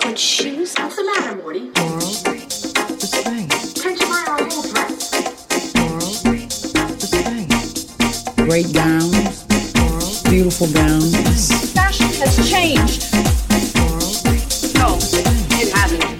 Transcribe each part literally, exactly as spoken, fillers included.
and shoes? What's the matter, Morty? Moral restraint. Can't you buy our whole dress? Moral restraint. Great gowns, Moral, beautiful gowns. Fashion has changed. moral No, it hasn't.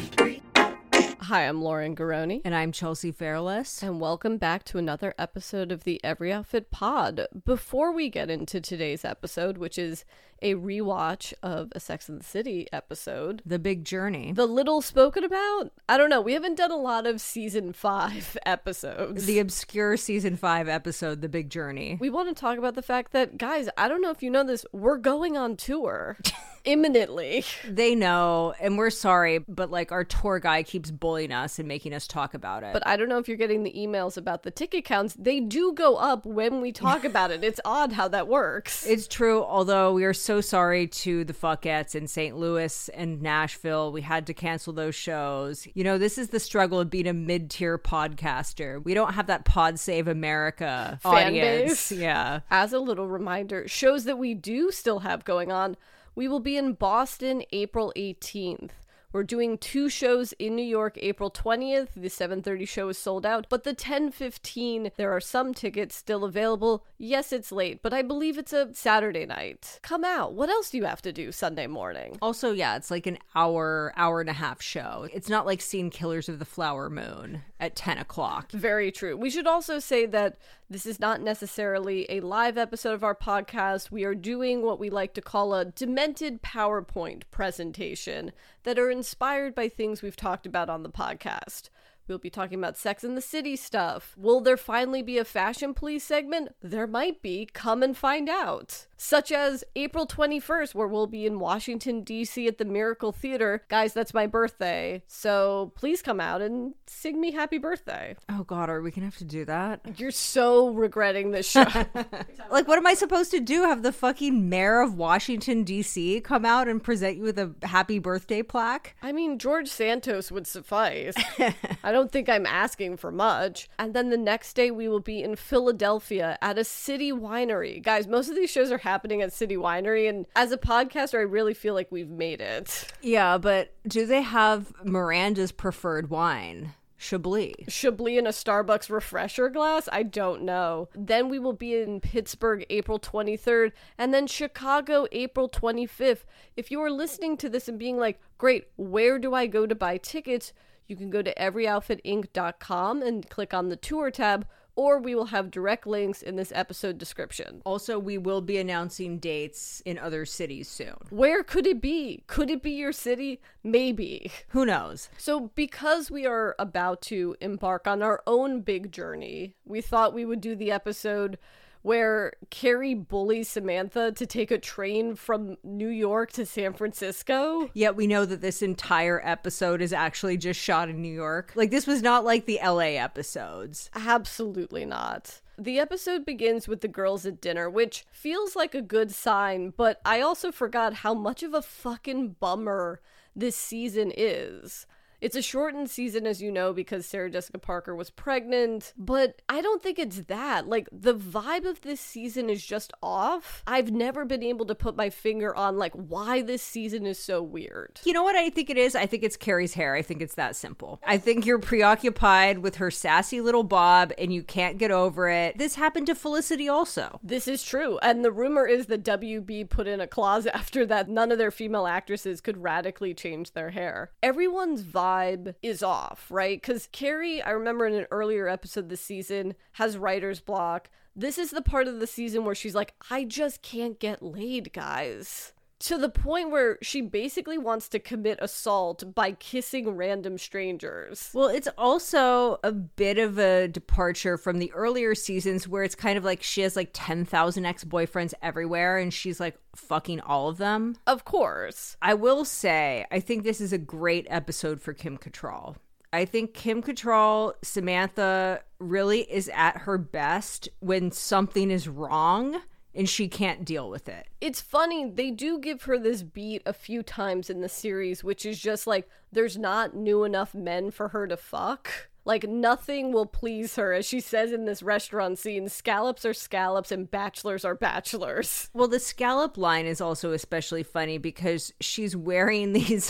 Hi, I'm Lauren Garoni, And I'm Chelsea Fairless. and welcome back to another episode of the Every Outfit Pod. Before we get into today's episode, which is a rewatch of a Sex and the City episode, The Big Journey. the little spoken about, I don't know, we haven't done a lot of season five episodes. The obscure season five episode, The Big Journey. We want to talk about the fact that, guys, I don't know if you know this, we're going on tour imminently. They know, and we're sorry, but like our tour guy keeps bullying us and making us talk about it. But I don't know if you're getting the emails about the ticket counts. They do go up when we talk about it. It's odd how that works. It's true, although we are so sorry to the fuckettes in Saint Louis and Nashville. We had to cancel those shows. You know, this is the struggle of being a mid-tier podcaster. We don't have that Pod Save America Fan audience. base. Yeah. As a little reminder, shows that we do still have going on, we will be in Boston April eighteenth. We're doing two shows in New York April twentieth. The seven thirty show is sold out, but the ten fifteen, there are some tickets still available. Yes, it's late, but I believe it's a Saturday night. Come out. What else do you have to do Sunday morning? Also, yeah, it's like an hour, hour and a half show. It's not like seeing Killers of the Flower Moon at ten o'clock. Very true. We should also say that this is not necessarily a live episode of our podcast. We are doing what we like to call a demented PowerPoint presentation that are inspired by things we've talked about on the podcast. We'll be talking about Sex and the City stuff. Will there finally be a Fashion Police segment? There might be. Come and find out. Such as April twenty-first, where we'll be in Washington, D C at the Miracle Theater. Guys, that's my birthday. So please come out and sing me happy birthday. Oh God, are we gonna have to do that? You're so regretting this show. Like, what am I supposed to do? Have the fucking mayor of Washington, D C come out and present you with a happy birthday plaque? I mean, George Santos would suffice. I don't think I'm asking for much. And then the next day we will be in Philadelphia at a city winery. Guys, most of these shows are happening at City Winery, and as a podcaster, I really feel like we've made it. Yeah, but do they have Miranda's preferred wine? Chablis. Chablis in a Starbucks refresher glass? I don't know. Then we will be in Pittsburgh April twenty-third, and then Chicago April twenty-fifth. If you are listening to this and being like, great, where do I go to buy tickets? You can go to every outfit inc dot com and click on the tour tab, or we will have direct links in this episode description. Also, we will be announcing dates in other cities soon. Where could it be? Could it be your city? Maybe. Who knows? So because we are about to embark on our own big journey, we thought we would do the episode where Carrie bullies Samantha to take a train from New York to San Francisco. Yet we know that this entire episode is actually just shot in New York. Like, this was not like the L A episodes. Absolutely not. The episode begins with the girls at dinner, which feels like a good sign, but I also forgot how much of a fucking bummer this season is. It's a shortened season, as you know, because Sarah Jessica Parker was pregnant, but I don't think it's that. Like, the vibe of this season is just off. I've never been able to put my finger on, like, why this season is so weird. You know what I think it is? I think it's Carrie's hair. I think it's that simple. I think you're preoccupied with her sassy little bob and you can't get over it. This happened to Felicity also. This is true, and the rumor is that W B put in a clause after that none of their female actresses could radically change their hair. Everyone's vibe is off, right? Because Carrie, I remember in an earlier episode this season, has writer's block. This is the part of the season where she's like, I just can't get laid, guys. To the point where she basically wants to commit assault by kissing random strangers. Well, it's also a bit of a departure from the earlier seasons where it's kind of like she has like ten thousand ex-boyfriends everywhere and she's like fucking all of them. Of course. I will say, I think this is a great episode for Kim Cattrall. I think Kim Cattrall, Samantha, really is at her best when something is wrong and she can't deal with it. It's funny, they do give her this beat a few times in the series, which is just like, there's not new enough men for her to fuck. Like, nothing will please her. As she says in this restaurant scene, scallops are scallops and bachelors are bachelors. Well, the scallop line is also especially funny because she's wearing these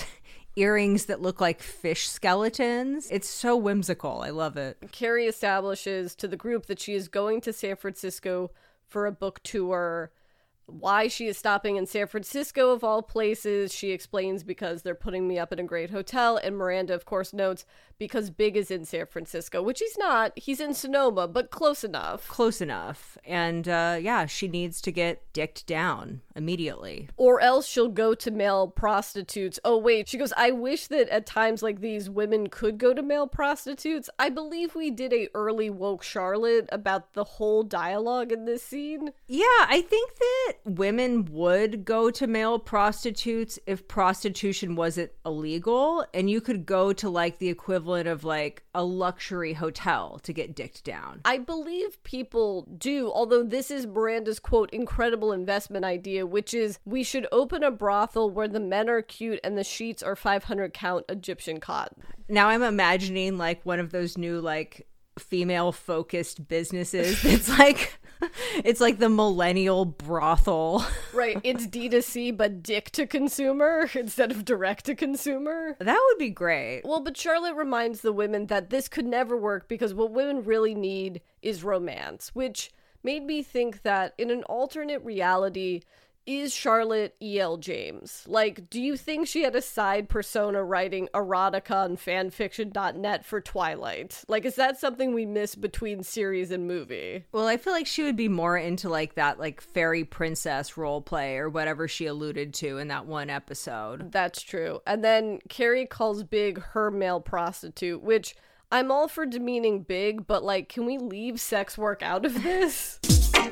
earrings that look like fish skeletons. It's so whimsical. I love it. Carrie establishes to the group that she is going to San Francisco for a book tour. Why she is stopping in San Francisco, of all places, she explains because they're putting me up in a great hotel. And Miranda, of course, notes because Big is in San Francisco, which he's not. He's in Sonoma, but close enough. Close enough. And uh, yeah, she needs to get dicked down immediately. Or else she'll go to male prostitutes. Oh, wait. She goes, I wish that at times like these women could go to male prostitutes. I believe we did a early woke Charlotte about the whole dialogue in this scene. Yeah, I think that women would go to male prostitutes if prostitution wasn't illegal, and you could go to like the equivalent of like a luxury hotel to get dicked down. I believe people do, although this is Miranda's quote incredible investment idea, which is we should open a brothel where the men are cute and the sheets are five hundred count Egyptian cotton. Now I'm imagining like one of those new like female focused businesses that's like it's like the millennial brothel. Right, it's D to C but dick to consumer instead of direct to consumer. That would be great. Well, but Charlotte reminds the women that this could never work because what women really need is romance, which made me think that in an alternate reality, is Charlotte E L. James? Like, do you think she had a side persona writing erotica on fanfiction dot net for Twilight? Like, is that something we miss between series and movie? Well, I feel like she would be more into like that like fairy princess role play or whatever she alluded to in that one episode. That's true. And then Carrie calls Big her male prostitute, which I'm all for demeaning Big, but like, can we leave sex work out of this?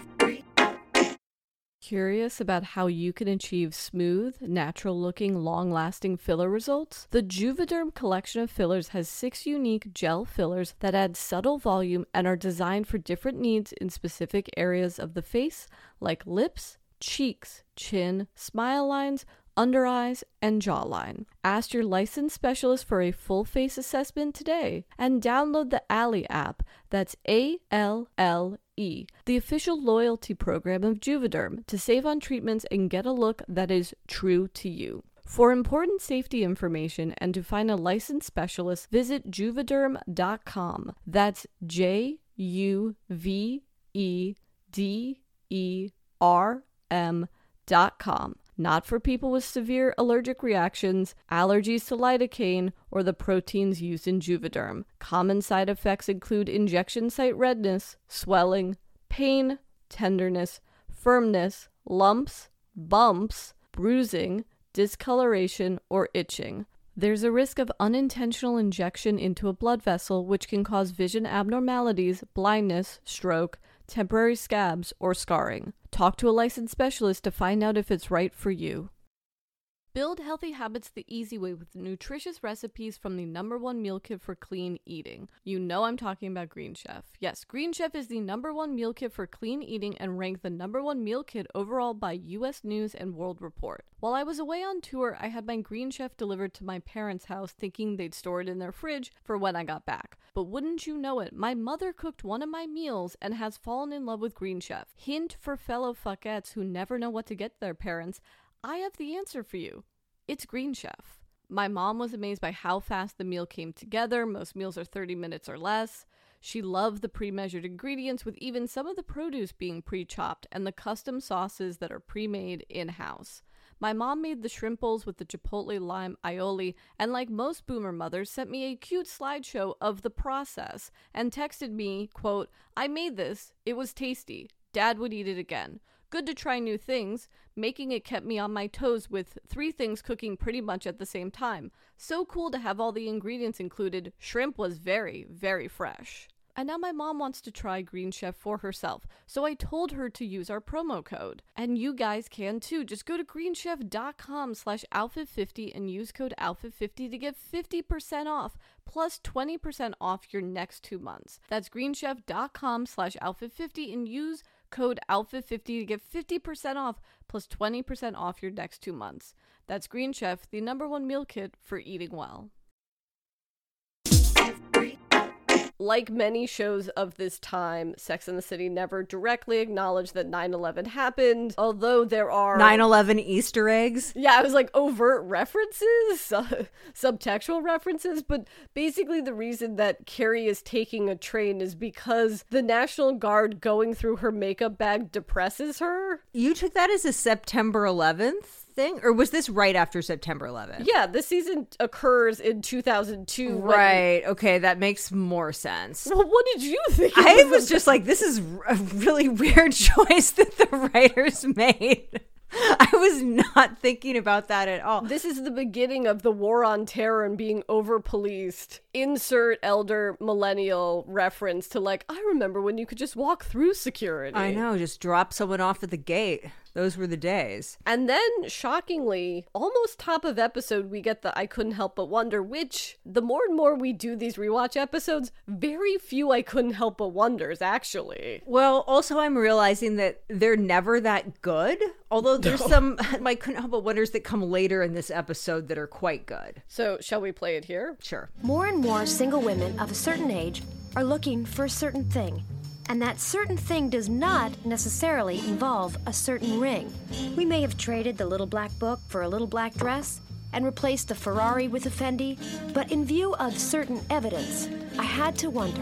Curious about how you can achieve smooth, natural-looking, long-lasting filler results? The Juvederm collection of fillers has six unique gel fillers that add subtle volume and are designed for different needs in specific areas of the face, like lips, cheeks, chin, smile lines, under eyes, and jawline. Ask your licensed specialist for a full face assessment today and download the Alley app. That's A L L E, the official loyalty program of Juvederm, to save on treatments and get a look that is true to you. For important safety information and to find a licensed specialist, visit juvederm dot com. That's J U V E D E R M dot com. Not for people with severe allergic reactions, allergies to lidocaine, or the proteins used in Juvederm. Common side effects include injection site redness, swelling, pain, tenderness, firmness, lumps, bumps, bruising, discoloration, or itching. There's a risk of unintentional injection into a blood vessel, which can cause vision abnormalities, blindness, stroke, temporary scabs, or scarring. Talk to a licensed specialist to find out if it's right for you. Build healthy habits the easy way with nutritious recipes from the number one meal kit for clean eating. You know I'm talking about Green Chef. Yes, Green Chef is the number one meal kit for clean eating and ranked the number one meal kit overall by U S News and World Report. While I was away on tour, I had my Green Chef delivered to my parents' house thinking they'd store it in their fridge for when I got back. But wouldn't you know it, my mother cooked one of my meals and has fallen in love with Green Chef. Hint for fellow fuckettes who never know what to get their parents, I have the answer for you. It's Green Chef. My mom was amazed by how fast the meal came together. Most meals are thirty minutes or less. She loved the pre-measured ingredients, with even some of the produce being pre-chopped and the custom sauces that are pre-made in-house. My mom made the shrimp bowls with the chipotle lime aioli, and like most boomer mothers, sent me a cute slideshow of the process and texted me, quote, "I made this. It was tasty. Dad would eat it again. Good to try new things. Making it kept me on my toes with three things cooking pretty much at the same time. So cool to have all the ingredients included. Shrimp was very, very fresh." And now my mom wants to try Green Chef for herself, so I told her to use our promo code. And you guys can too. Just go to greenchef dot com slash outfit fifty and use code outfit fifty to get fifty percent off, plus twenty percent off your next two months. That's greenchef dot com slash outfit fifty and use code outfit fifty to get fifty percent off, plus twenty percent off your next two months. That's Green Chef, the number one meal kit for eating well. Like many shows of this time, Sex and the City never directly acknowledged that nine eleven happened, although there are... nine eleven Easter eggs? Yeah, I was like, overt references, uh, subtextual references, but basically the reason that Carrie is taking a train is because the National Guard going through her makeup bag depresses her. You took that as a September eleventh thing? Or was this right after September eleventh? Yeah, this season occurs in two thousand two. Right. When... Okay, that makes more sense. Well, what did you think? I was just like, this is a really weird choice that the writers made. I was not thinking about that at all. This is the beginning of the war on terror and being over-policed. Insert elder millennial reference to like, I remember when you could just walk through security. I know, just drop someone off at the gate. Those were the days. And then, shockingly, almost top of episode, we get the I Couldn't Help But Wonder, which the more and more we do these rewatch episodes, very few I Couldn't Help But Wonders, actually. Well, also I'm realizing that they're never that good. Although there's no. some I Couldn't Help But Wonders that come later in this episode that are quite good. So, shall we play it here? Sure. More and more single women of a certain age are looking for a certain thing. And that certain thing does not necessarily involve a certain ring. We may have traded the little black book for a little black dress and replaced the Ferrari with a Fendi, but in view of certain evidence, I had to wonder,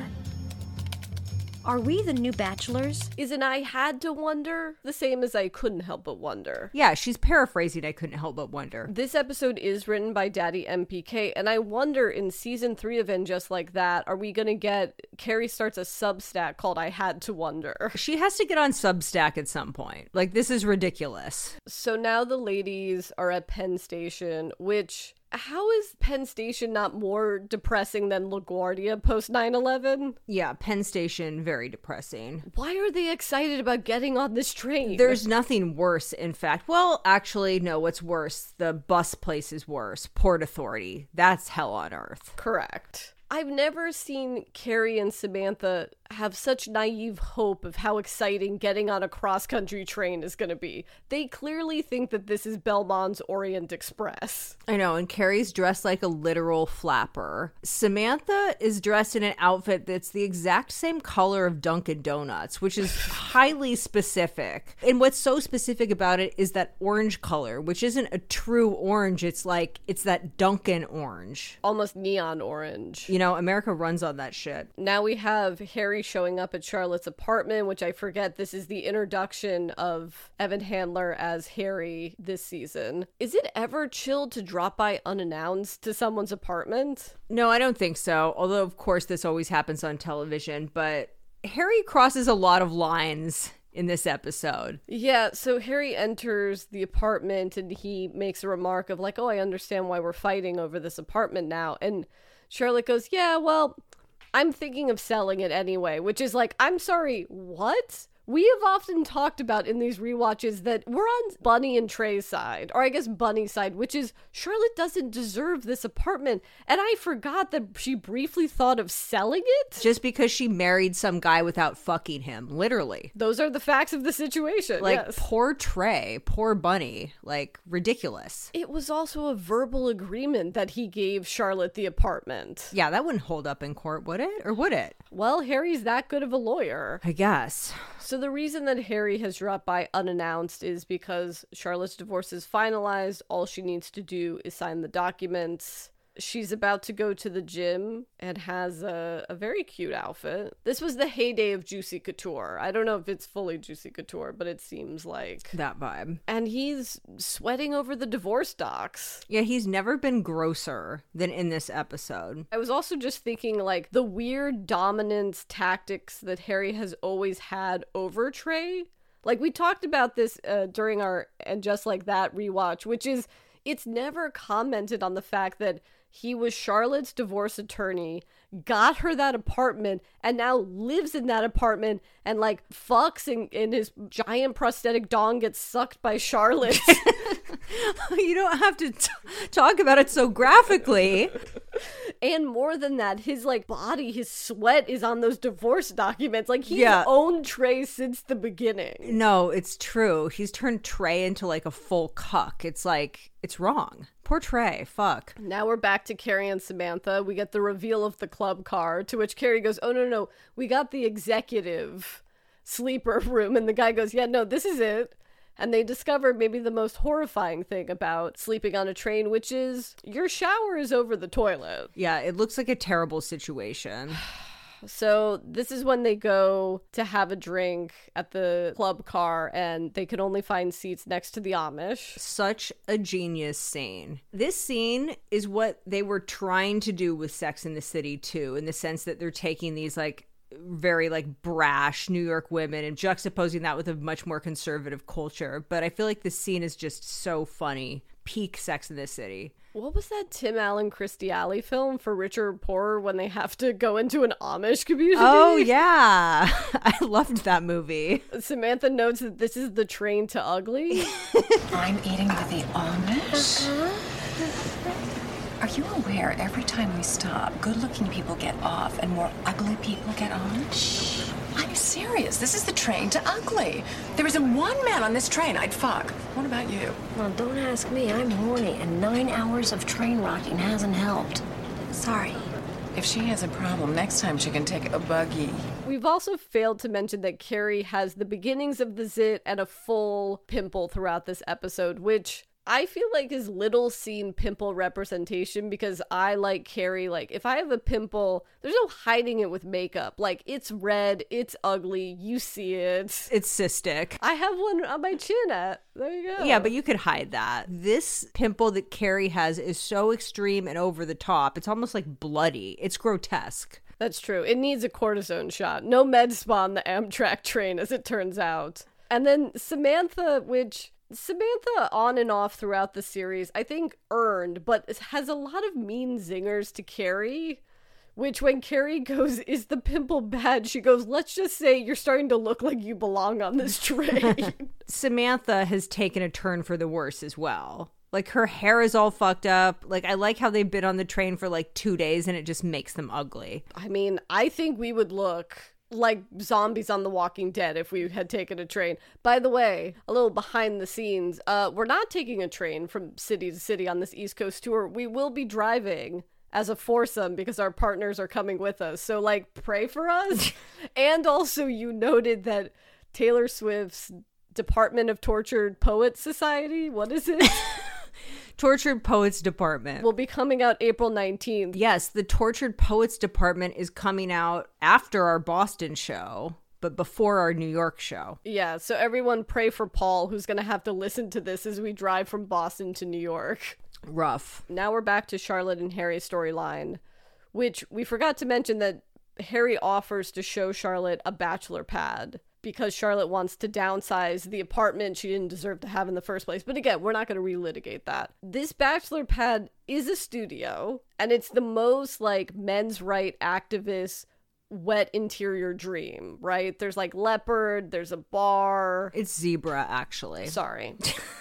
are we the new bachelors? Isn't I had to wonder the same as I couldn't help but wonder? Yeah, she's paraphrasing I couldn't help but wonder. This episode is written by Daddy M P K, and I wonder in season three of And Just Like That, are we going to get... Carrie starts a Substack called I Had to Wonder. She has to get on Substack at some point. Like, this is ridiculous. So now the ladies are at Penn Station, which... How is Penn Station not more depressing than LaGuardia post nine eleven? Yeah, Penn Station, very depressing. Why are they excited about getting on this train? There's nothing worse, in fact. Well, actually, no, what's worse? The bus place is worse. Port Authority. That's hell on earth. Correct. I've never seen Carrie and Samantha have such naive hope of how exciting getting on a cross-country train is going to be. They clearly think that this is Belmont's Orient Express. I know, and Carrie's dressed like a literal flapper. Samantha is dressed in an outfit that's the exact same color of Dunkin' Donuts, which is highly specific. And what's so specific about it is that orange color, which isn't a true orange. It's like, it's that Dunkin' orange. Almost neon orange. You know, America runs on that shit. Now we have Harry showing up at Charlotte's apartment, which I forget this is the introduction of Evan Handler as Harry this season. Is it ever chill to drop by unannounced to someone's apartment? No, I don't think so. Although, of course, this always happens on television. But Harry crosses a lot of lines in this episode. Yeah, so Harry enters the apartment and he makes a remark of like, oh, I understand why we're fighting over this apartment now. And Charlotte goes, yeah, well, I'm thinking of selling it anyway, which is like, I'm sorry, what? We have often talked about in these rewatches that we're on Bunny and Trey's side, or I guess Bunny's side, which is Charlotte doesn't deserve this apartment. And I forgot that she briefly thought of selling it. Just because she married some guy without fucking him, literally. Those are the facts of the situation. Like, yes. Poor Trey, poor Bunny, like, ridiculous. It was also a verbal agreement that he gave Charlotte the apartment. Yeah, that wouldn't hold up in court, would it? Or would it? Well, Harry's that good of a lawyer. I guess. So the reason that Harry has dropped by unannounced is because Charlotte's divorce is finalized. All she needs to do is sign the documents. She's about to go to the gym and has a, a very cute outfit. This was the heyday of Juicy Couture. I don't know if it's fully Juicy Couture, but it seems like that vibe. And he's sweating over the divorce docs. Yeah, he's never been grosser than in this episode. I was also just thinking like the weird dominance tactics that Harry has always had over Trey. Like we talked about this uh, during our And Just Like That rewatch, which is it's never commented on the fact that he was Charlotte's divorce attorney, got her that apartment, and now lives in that apartment and, like, fucks and, and his giant prosthetic dong gets sucked by Charlotte. You don't have to t- talk about it so graphically. And more than that, his, like, body, his sweat is on those divorce documents. Like, he's yeah. owned Trey since the beginning. No, it's true. He's turned Trey into, like, a full cuck. It's like, it's wrong. Poor Trey. Fuck. Now we're back to Carrie and Samantha. We get the reveal of the club car, to which Carrie goes, oh, no, no, we got the executive sleeper room. And the guy goes, yeah, no, this is it. And they discover maybe the most horrifying thing about sleeping on a train, which is your shower is over the toilet. Yeah, it looks like a terrible situation. So this is when they go to have a drink at the club car, and they could only find seats next to the Amish. Such a genius scene. This scene is what they were trying to do with Sex and the City too, in the sense that they're taking these like very like brash New York women and juxtaposing that with a much more conservative culture. But I feel like this scene is just so funny. Peak Sex and the City. What was that Tim Allen Christy Alley film for Richer or Poorer when they have to go into an Amish community? Oh, yeah. I loved that movie. Samantha notes that this is the train to ugly. I'm eating with the Amish. Are you aware every time we stop, good-looking people get off and more ugly people get on? Shh. I'm serious. This is the train to ugly. There isn't one man on this train I'd fuck. What about you? Well, don't ask me. I'm horny, and nine hours of train rocking hasn't helped. Sorry. If she has a problem, next time she can take a buggy. We've also failed to mention that Carrie has the beginnings of the zit and a full pimple throughout this episode, which I feel like is little seen pimple representation, because I, like Carrie, like if I have a pimple, there's no hiding it with makeup. Like, it's red, it's ugly, you see it. It's cystic. I have one on my chin. At there you go. Yeah, but you could hide that. This pimple that Carrie has is so extreme and over the top. It's almost like bloody. It's grotesque. That's true. It needs a cortisone shot. No med spa on the Amtrak train, as it turns out. And then Samantha, which Samantha on and off throughout the series, I think earned, but has a lot of mean zingers to Carrie, which when Carrie goes, is the pimple bad? She goes, let's just say you're starting to look like you belong on this train. Samantha has taken a turn for the worse as well. Like, her hair is all fucked up. Like, I like how they've been on the train for like two days and it just makes them ugly. I mean, I think we would look like zombies on The Walking Dead if we had taken a train. By the way, a little behind the scenes, uh, we're not taking a train from city to city on this East Coast tour. We will be driving as a foursome because our partners are coming with us. So, like, pray for us. And also, you noted that Taylor Swift's Department of Tortured Poets Society, what is it? Tortured Poets Department will be coming out April nineteenth. Yes, the Tortured Poets Department is coming out after our Boston show, but before our New York show. Yeah, so everyone pray for Paul, who's going to have to listen to this as we drive from Boston to New York. Rough. Now we're back to Charlotte and Harry's storyline, which we forgot to mention that Harry offers to show Charlotte a bachelor pad, because Charlotte wants to downsize the apartment she didn't deserve to have in the first place. But again, we're not going to relitigate that. This bachelor pad is a studio, and it's the most, like, men's right activist wet interior dream, right? There's, like, leopard, there's a bar. It's zebra, actually. Sorry.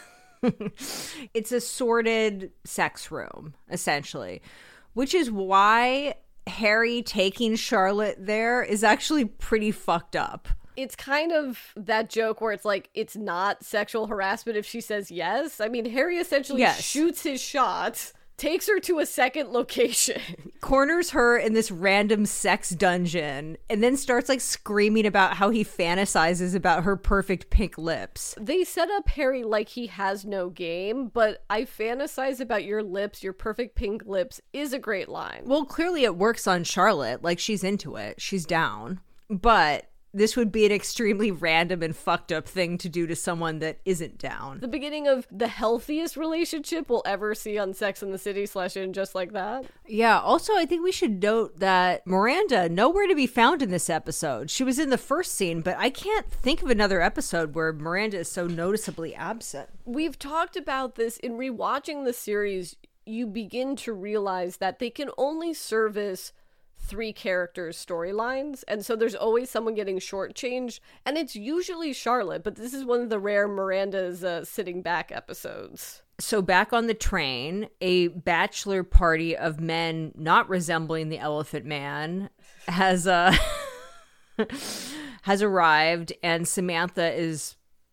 It's a sordid sex room, essentially, which is why Harry taking Charlotte there is actually pretty fucked up. It's kind of that joke where it's like, it's not sexual harassment if she says yes. I mean, Harry essentially yes. shoots his shot, takes her to a second location, corners her in this random sex dungeon, and then starts like screaming about how he fantasizes about her perfect pink lips. They set up Harry like he has no game, but I fantasize about your lips, your perfect pink lips is a great line. Well, clearly it works on Charlotte. Like, she's into it. She's down. But this would be an extremely random and fucked up thing to do to someone that isn't down. The beginning of the healthiest relationship we'll ever see on Sex and the City slash In Just Like That. Yeah, also I think we should note that Miranda, nowhere to be found in this episode. She was in the first scene, but I can't think of another episode where Miranda is so noticeably absent. We've talked about this in rewatching the series. You begin to realize that they can only service three characters' storylines, and so there's always someone getting shortchanged, and it's usually Charlotte, but this is one of the rare Miranda's uh, sitting back episodes. So back on the train, a bachelor party of men not resembling the Elephant Man has uh, has arrived, and Samantha is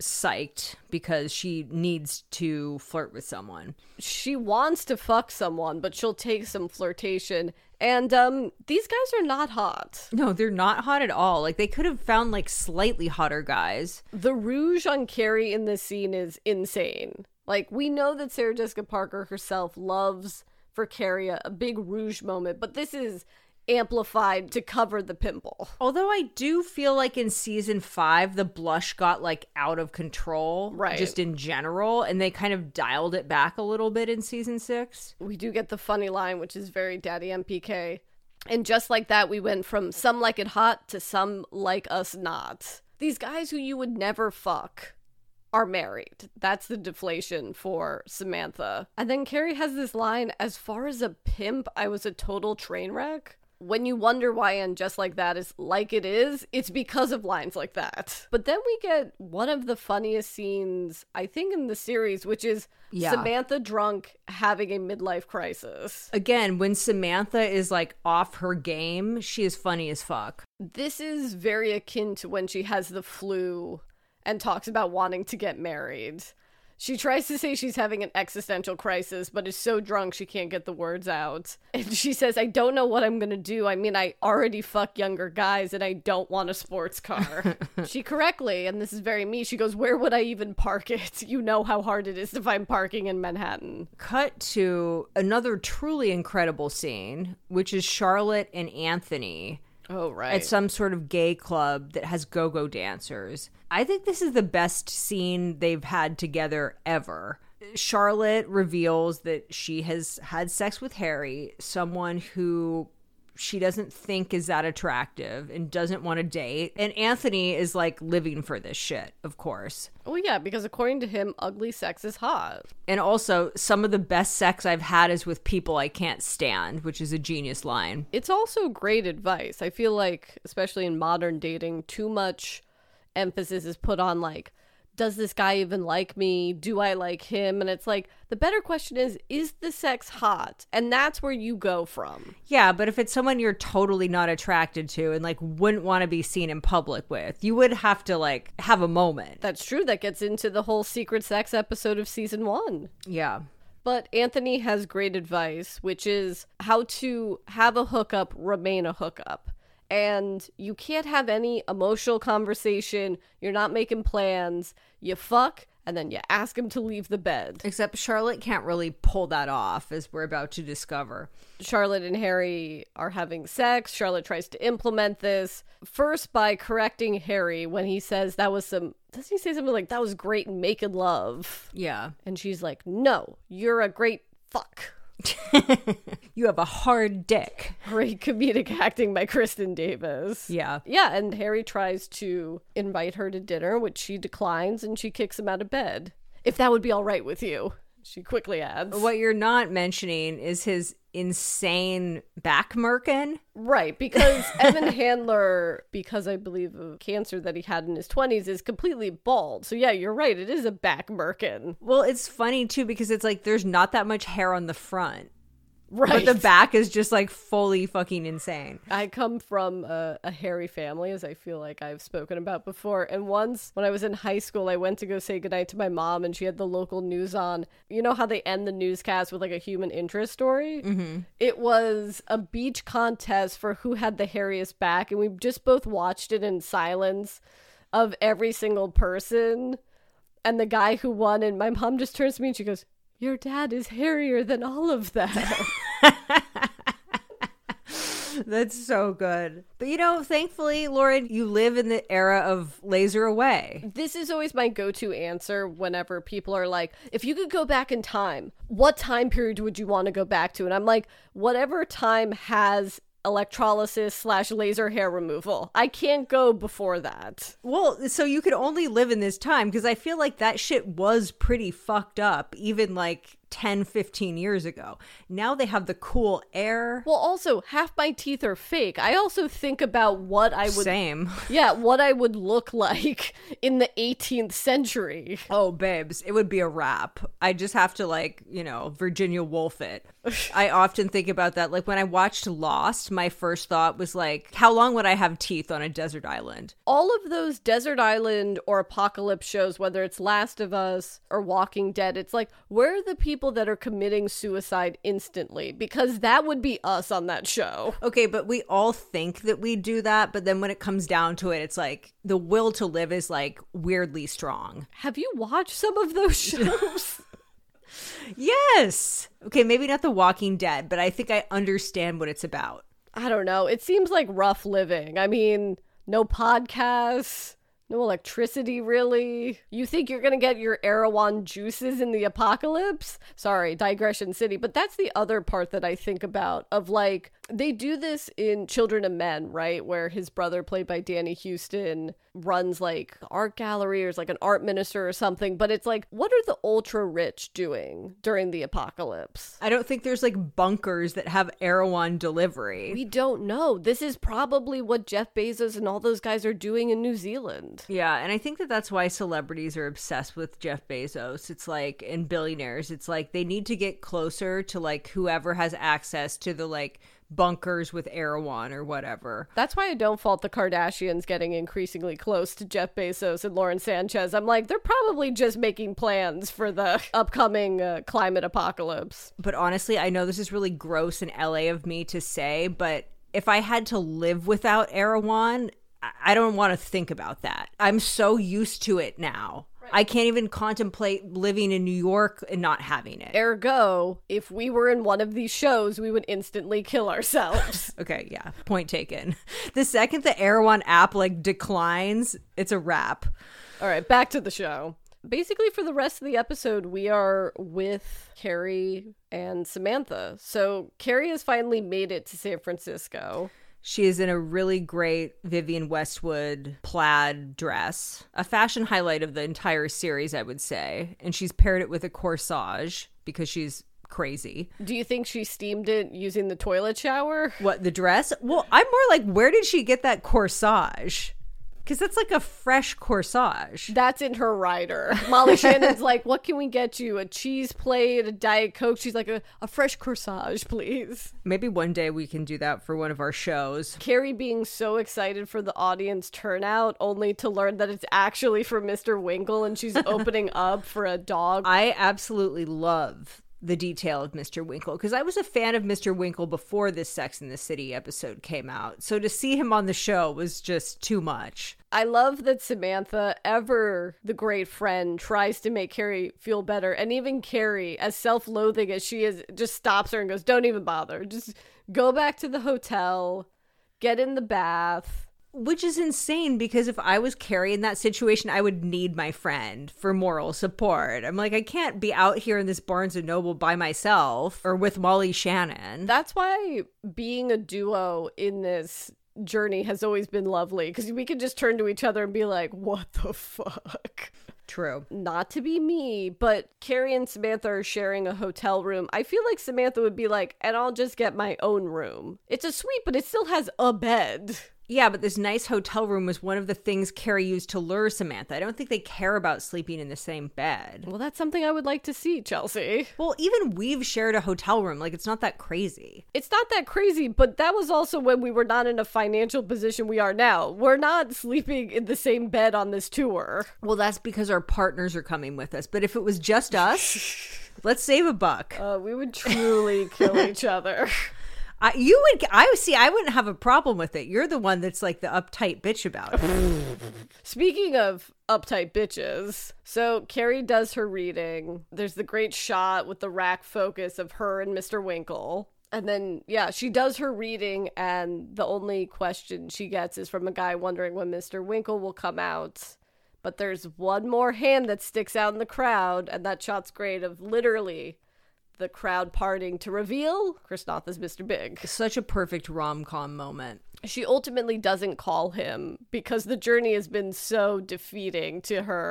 psyched because she needs to flirt with someone. She wants to fuck someone, but she'll take some flirtation. And um, these guys are not hot. No, they're not hot at all. Like, they could have found, like, slightly hotter guys. The rouge on Carrie in this scene is insane. Like, we know that Sarah Jessica Parker herself loves for Carrie a, a big rouge moment, but this is amplified to cover the pimple. Although I do feel like in season five, the blush got, like, out of control. Right. Just in general. And they kind of dialed it back a little bit in season six. We do get the funny line, which is very Daddy M P K. And just like that, we went from some like it hot to some like us not. These guys who you would never fuck are married. That's the deflation for Samantha. And then Carrie has this line, as far as a pimp, I was a total train wreck. When you wonder why and just like that is like it is, it's because of lines like that. But then we get one of the funniest scenes, I think, in the series, which is Yeah. Samantha drunk having a midlife crisis. Again, when Samantha is, like, off her game, she is funny as fuck. This is very akin to when she has the flu and talks about wanting to get married. She tries to say she's having an existential crisis, but is so drunk she can't get the words out. And she says, I don't know what I'm going to do. I mean, I already fuck younger guys and I don't want a sports car. She correctly, and this is very me, she goes, where would I even park it? You know how hard it is to find parking in Manhattan. Cut to another truly incredible scene, which is Charlotte and Anthony Oh, right. at some sort of gay club that has go-go dancers. I think this is the best scene they've had together ever. Charlotte reveals that she has had sex with Harry, someone who she doesn't think is that attractive and doesn't want to date. And Anthony is, like, living for this shit, of course. Oh, yeah, because according to him, ugly sex is hot. And also, some of the best sex I've had is with people I can't stand, which is a genius line. It's also great advice. I feel like, especially in modern dating, too much emphasis is put on, like, does this guy even like me? Do I like him? And it's like, the better question is, is the sex hot? And that's where you go from. Yeah, but if it's someone you're totally not attracted to and, like, wouldn't want to be seen in public with, you would have to, like, have a moment. That's true. That gets into the whole secret sex episode of season one. Yeah. But Anthony has great advice, which is how to have a hookup, remain a hookup. And you can't have any emotional conversation. You're not making plans. You fuck, and then you ask him to leave the bed. Except Charlotte can't really pull that off, as we're about to discover. Charlotte and Harry are having sex. Charlotte tries to implement this. First by correcting Harry when he says that was some... Doesn't he say something like, that was great making love? Yeah. And she's like, no, you're a great fuck. You have a hard dick. Great comedic acting by Kristen Davis. Yeah. Yeah, and Harry tries to invite her to dinner, which she declines, and she kicks him out of bed. If that would be all right with you, she quickly adds. What you're not mentioning is his insane back merkin. Right, because Evan Handler, because I believe of cancer that he had in his twenties, is completely bald. So yeah, you're right, it is a back merkin. Well, it's funny too because it's like there's not that much hair on the front. Right. But the back is just like fully fucking insane. I come from a, a hairy family, as I feel like I've spoken about before. And once when I was in high school, I went to go say goodnight to my mom and she had the local news on. You know how they end the newscast with like a human interest story? Mm-hmm. It was a beach contest for who had the hairiest back. And we just both watched it in silence of every single person. And the guy who won, and my mom just turns to me and she goes, your dad is hairier than all of them. That's so good. But you know, thankfully, Lauren, you live in the era of laser away. This is always my go-to answer whenever people are like, if you could go back in time, what time period would you want to go back to? And I'm like, whatever time has electrolysis slash laser hair removal. I can't go before that. Well, so you could only live in this time because I feel like that shit was pretty fucked up even like ten, fifteen years ago. Now they have the cool air. Well, also, half my teeth are fake. I also think about what I would... Same. Yeah, what I would look like in the eighteenth century. Oh, babes, it would be a wrap. I just have to, like, you know, Virginia Woolf it. I often think about that. Like, when I watched Lost, my first thought was, like, how long would I have teeth on a desert island? All of those desert island or apocalypse shows, whether it's Last of Us or Walking Dead, it's like, where are the people that are committing suicide instantly? Because that would be us on that show. Okay, but we all think that we do that, but then when it comes down to it, it's like the will to live is like weirdly strong. Have you watched some of those shows? Yes. Okay, maybe not The Walking Dead, but I think I understand what it's about. I don't know. It seems like rough living. I mean, no podcasts. No electricity, really? You think you're gonna get your Erewhon juices in the apocalypse? Sorry, digression city. But that's the other part that I think about of like, they do this in Children of Men, right? Where his brother, played by Danny Houston, runs like art gallery or is like an art minister or something. But it's like, what are the ultra rich doing during the apocalypse? I don't think there's like bunkers that have Erewhon delivery. We don't know. This is probably what Jeff Bezos and all those guys are doing in New Zealand. Yeah, and I think that that's why celebrities are obsessed with Jeff Bezos. It's like, and billionaires, it's like they need to get closer to like whoever has access to the like bunkers with Erewhon or whatever. That's why I don't fault the Kardashians getting increasingly close to Jeff Bezos and Lauren Sanchez. I'm like, they're probably just making plans for the upcoming uh, climate apocalypse. But honestly, I know this is really gross and L A of me to say, but if I had to live without Erewhon, I don't want to think about that. I'm so used to it now. Right. I can't even contemplate living in New York and not having it. Ergo, if we were in one of these shows, we would instantly kill ourselves. Okay, yeah, point taken. The second the Erewhon app like declines, it's a wrap. All right, back to the show. Basically, for the rest of the episode, we are with Carrie and Samantha. So Carrie has finally made it to San Francisco. She is in a really great Vivienne Westwood plaid dress, a fashion highlight of the entire series, I would say. And she's paired it with a corsage because she's crazy. Do you think she steamed it using the toilet shower? What, the dress? Well, I'm more like, where did she get that corsage? Because that's like a fresh corsage. That's in her rider. Molly Shannon's like, what can we get you? A cheese plate, a Diet Coke? She's like, a, a fresh corsage, please. Maybe one day we can do that for one of our shows. Carrie being so excited for the audience turnout, only to learn that it's actually for Mister Winkle and she's opening up for a dog. I absolutely love the detail of Mister Winkle, because I was a fan of Mister Winkle before this Sex and the City episode came out. So to see him on the show was just too much. I love that Samantha, ever the great friend, tries to make Carrie feel better. And even Carrie, as self-loathing as she is, just stops her and goes, don't even bother. Just go back to the hotel, get in the bath. Which is insane, because if I was Carrie in that situation, I would need my friend for moral support. I'm like, I can't be out here in this Barnes and Noble by myself or with Molly Shannon. That's why being a duo in this journey has always been lovely, because we can just turn to each other and be like, what the fuck? True. Not to be me, but Carrie and Samantha are sharing a hotel room. I feel like Samantha would be like, and I'll just get my own room. It's a suite, but it still has a bed. Yeah, but this nice hotel room was one of the things Carrie used to lure Samantha. I don't think they care about sleeping in the same bed. Well, that's something I would like to see, Chelsea. Well, even we've shared a hotel room. Like, it's not that crazy. It's not that crazy, but that was also when we were not in a financial position we are now. We're not sleeping in the same bed on this tour. Well, that's because our partners are coming with us. But if it was just us, let's save a buck. Uh, we would truly kill each other. I, you would, I see, I wouldn't have a problem with it. You're the one that's like the uptight bitch about it. Speaking of uptight bitches, so Carrie does her reading. There's the great shot with the rack focus of her and Mister Winkle. And then, yeah, she does her reading, and the only question she gets is from a guy wondering when Mister Winkle will come out. But there's one more hand that sticks out in the crowd, and that shot's great, of literally the crowd parting to reveal Chris Noth as Mister Big. Such a perfect rom-com moment. She ultimately doesn't call him because the journey has been so defeating to her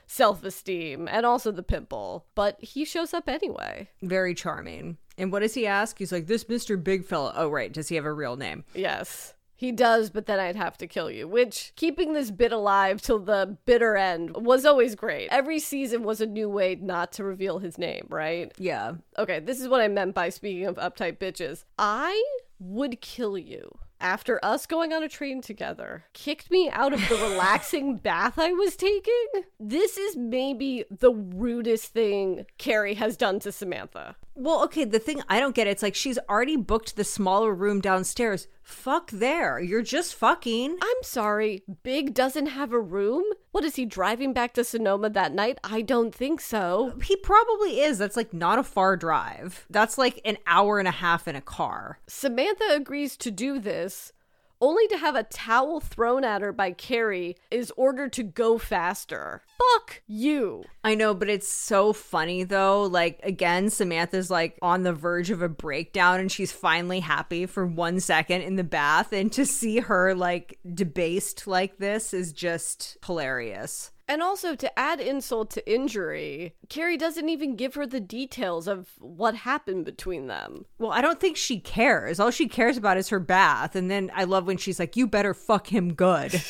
self-esteem and also the pimple. But he shows up anyway. Very charming. And what does he ask? He's like, this Mister Big Fella. Oh, right. Does he have a real name? Yes. He does, but then I'd have to kill you, which keeping this bit alive till the bitter end was always great. Every season was a new way not to reveal his name, right? Yeah. Okay, this is what I meant by speaking of uptight bitches. I would kill you after us going on a train together, kicked me out of the relaxing bath I was taking. This is maybe the rudest thing Carrie has done to Samantha. Well, okay, the thing I don't get, it's like she's already booked the smaller room downstairs. Fuck there. You're just fucking. I'm sorry, Big doesn't have a room? What, is he driving back to Sonoma that night? I don't think so. He probably is. That's like not a far drive. That's like an hour and a half in a car. Samantha agrees to do this, only to have a towel thrown at her by Carrie is ordered to go faster. Fuck you. I know, but it's so funny though. Like, again, Samantha's like on the verge of a breakdown and she's finally happy for one second in the bath. And to see her like debased like this is just hilarious. And also, to add insult to injury, Carrie doesn't even give her the details of what happened between them. Well, I don't think she cares. All she cares about is her bath. And then I love when she's like, you better fuck him good.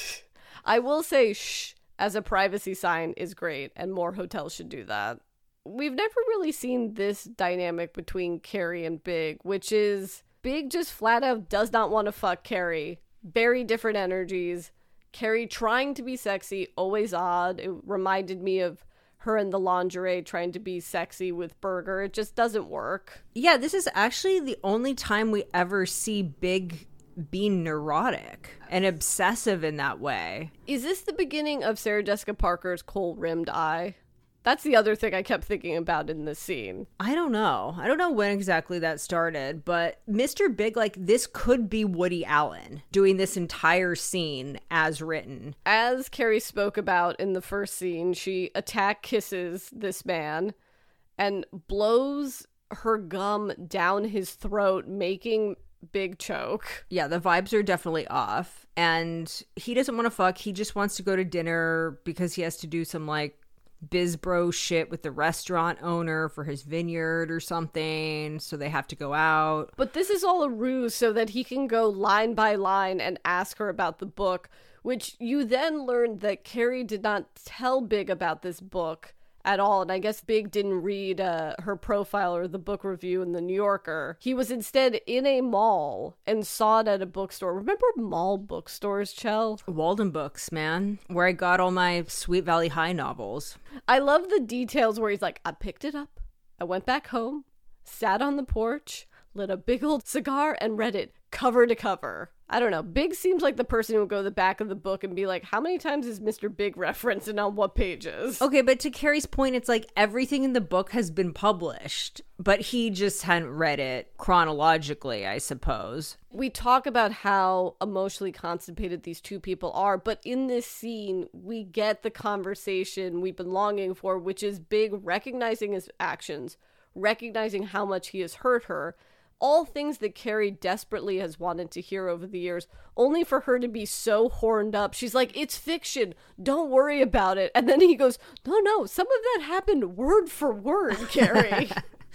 I will say shh as a privacy sign is great, and more hotels should do that. We've never really seen this dynamic between Carrie and Big, which is Big just flat out does not want to fuck Carrie. Very different energies. Carrie trying to be sexy, always odd. It reminded me of her in the lingerie trying to be sexy with Berger. It just doesn't work. Yeah, this is actually the only time we ever see Big being neurotic and obsessive in that way. Is this the beginning of Sarah Jessica Parker's kohl-rimmed eye? That's the other thing I kept thinking about in this scene. I don't know. I don't know when exactly that started, but Mister Big, like, this could be Woody Allen doing this entire scene as written. As Carrie spoke about in the first scene, she attack kisses this man and blows her gum down his throat, making Big choke. Yeah, the vibes are definitely off. And he doesn't want to fuck. He just wants to go to dinner because he has to do some, like, biz bro shit with the restaurant owner for his vineyard or something, so they have to go out. But this is all a ruse so that he can go line by line and ask her about the book, which you then learned that Carrie did not tell Big about this book at all. And I guess Big didn't read uh, her profile or the book review in the New Yorker. He was instead in a mall and saw it at a bookstore. Remember mall bookstores, Chell? Walden Books, man, where I got all my Sweet Valley High novels. I love the details where he's like, I picked it up, I went back home, sat on the porch, lit a big old cigar, and read it cover to cover. I don't know. Big seems like the person who would go to the back of the book and be like, how many times is Mister Big referenced and on what pages? Okay, but to Carrie's point, it's like everything in the book has been published, but he just hadn't read it chronologically, I suppose. We talk about how emotionally constipated these two people are, but in this scene, we get the conversation we've been longing for, which is Big recognizing his actions, recognizing how much he has hurt her. All things that Carrie desperately has wanted to hear over the years, only for her to be so horned up. She's like, it's fiction. Don't worry about it. And then he goes, no, no, some of that happened word for word, Carrie.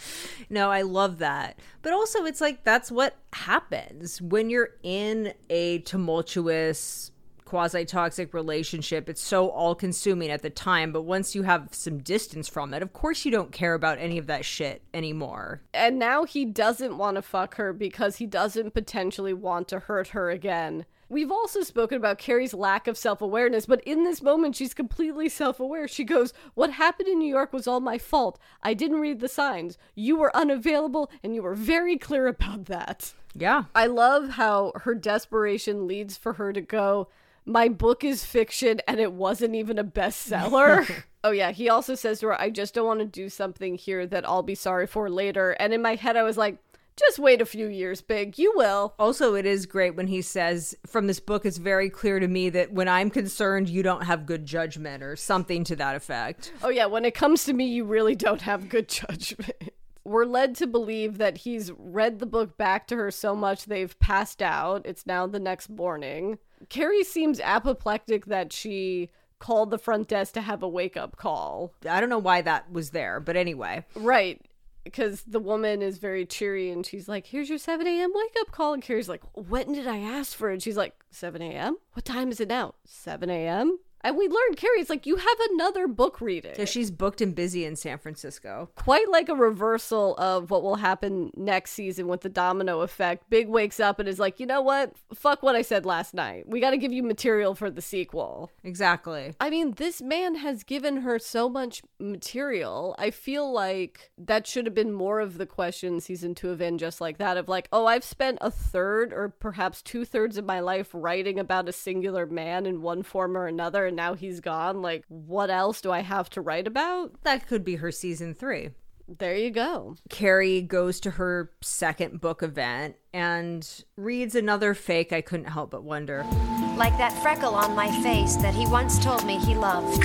No, I love that. But also, it's like, that's what happens when you're in a tumultuous, quasi-toxic relationship. It's so all-consuming at the time, but once you have some distance from it, of course you don't care about any of that shit anymore. And now he doesn't want to fuck her because he doesn't potentially want to hurt her again. We've also spoken about Carrie's lack of self-awareness, but in this moment, she's completely self-aware. She goes, what happened in New York was all my fault. I didn't read the signs. You were unavailable, and you were very clear about that. Yeah. I love how her desperation leads for her to go, my book is fiction and it wasn't even a bestseller. Oh yeah, he also says to her, I just don't want to do something here that I'll be sorry for later. And in my head I was like, just wait a few years, Big. You will. Also, it is great when he says, from this book, it's very clear to me that when I'm concerned, you don't have good judgment, or something to that effect. Oh yeah, when it comes to me, you really don't have good judgment. We're led to believe that he's read the book back to her so much they've passed out. It's now the next morning. Carrie seems apoplectic that she called the front desk to have a wake-up call. I don't know why that was there, but anyway. Right. Because the woman is very cheery and she's like, here's your seven a.m. wake-up call. And Carrie's like, when did I ask for it? And she's like, seven a.m.? What time is it now? seven a.m.? And we learned, Carrie's like, you have another book reading. So she's booked and busy in San Francisco. Quite like a reversal of what will happen next season with the domino effect. Big wakes up and is like, you know what? Fuck what I said last night. We got to give you material for the sequel. Exactly. I mean, this man has given her so much material. I feel like that should have been more of the question season two of In Just Like That of like, oh, I've spent a third or perhaps two thirds of my life writing about a singular man in one form or another. And now he's gone. Like, what else do I have to write about? That could be her season three. There you go. Carrie goes to her second book event and reads another fake I couldn't help but wonder. Like that freckle on my face that he once told me he loved.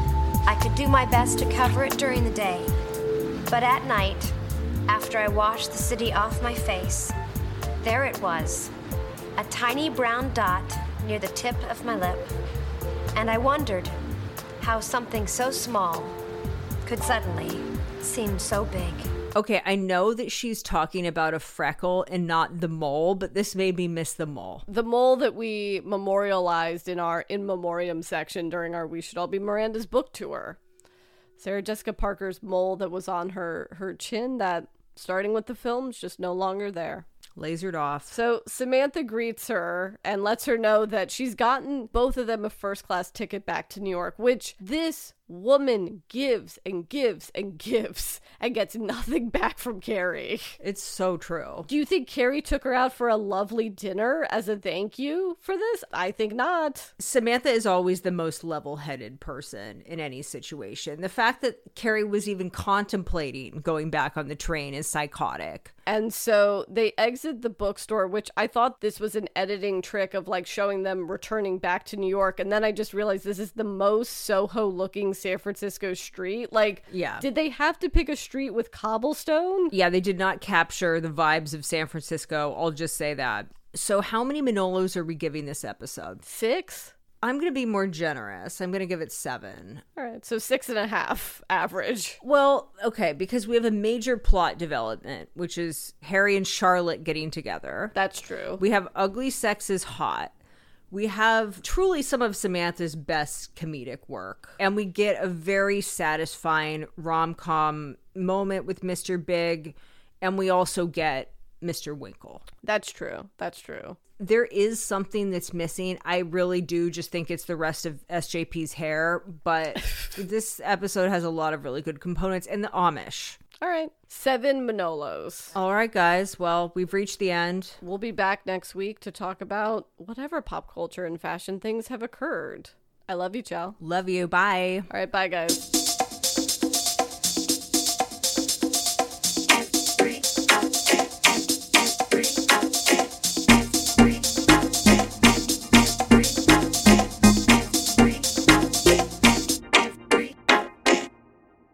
I could do my best to cover it during the day. But at night, after I washed the city off my face, there it was, a tiny brown dot near the tip of my lip. And I wondered how something so small could suddenly seem so big. Okay, I know that she's talking about a freckle and not the mole, but this made me miss the mole. The mole that we memorialized in our In Memoriam section during our We Should All Be Miranda's book tour. Sarah Jessica Parker's mole that was on her, her chin that, starting with the film, is just no longer there. Lasered off. So Samantha greets her and lets her know that she's gotten both of them a first class ticket back to New York, which this woman gives and gives and gives and gets nothing back from Carrie. It's so true. Do you think Carrie took her out for a lovely dinner as a thank you for this? I think not. Samantha is always the most level-headed person in any situation. The fact that Carrie was even contemplating going back on the train is psychotic. And so they exit the bookstore, which I thought this was an editing trick of like showing them returning back to New York. And then I just realized this is the most Soho looking San Francisco street. Like, yeah. Did they have to pick a street with cobblestone? Yeah, they did not capture the vibes of San Francisco. I'll just say that. So how many Manolos are we giving this episode? Six? I'm going to be more generous. I'm going to give it seven. All right, so six and a half average. Well, okay, because we have a major plot development, which is Harry and Charlotte getting together. That's true. We have Ugly Sex is Hot. We have truly some of Samantha's best comedic work. And we get a very satisfying rom-com moment with Mister Big. And we also get Mister Winkle. That's true. That's true. There is something that's missing. I really do just think it's the rest of S J P's hair. But this episode has a lot of really good components. And the Amish. All right. Seven Manolos. All right, guys. Well, we've reached the end. We'll be back next week to talk about whatever pop culture and fashion things have occurred. I love you, Chell. Love you. Bye. All right. Bye, guys.